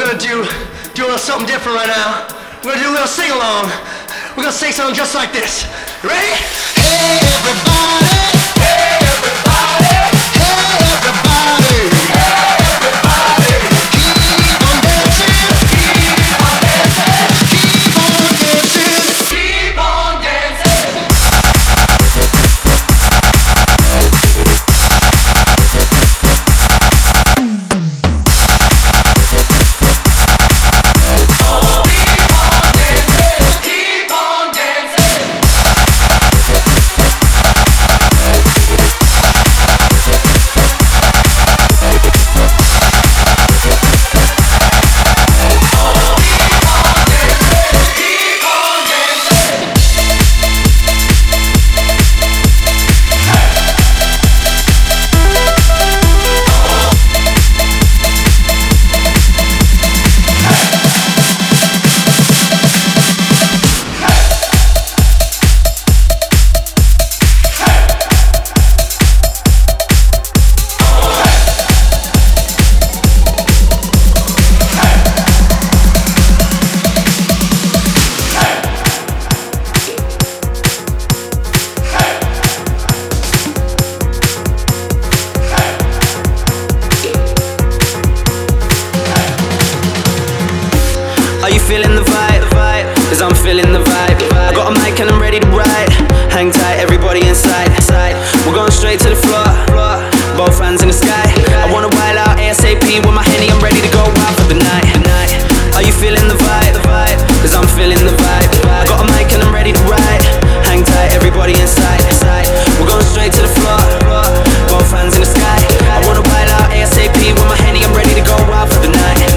gonna do a little something different right now. We're gonna do a little sing along. We're gonna sing something just like this. Ready? Hey everybody! Hey everybody! Hey everybody! Hey everybody! Keep on dancing! Keep on dancing! Keep on dancing! Keep on dancing! Are you feeling the vibe? Cause I'm feeling the vibe. I got a mic and I'm ready to ride. Hang tight, everybody inside. We're going straight to the floor. Both hands in the sky.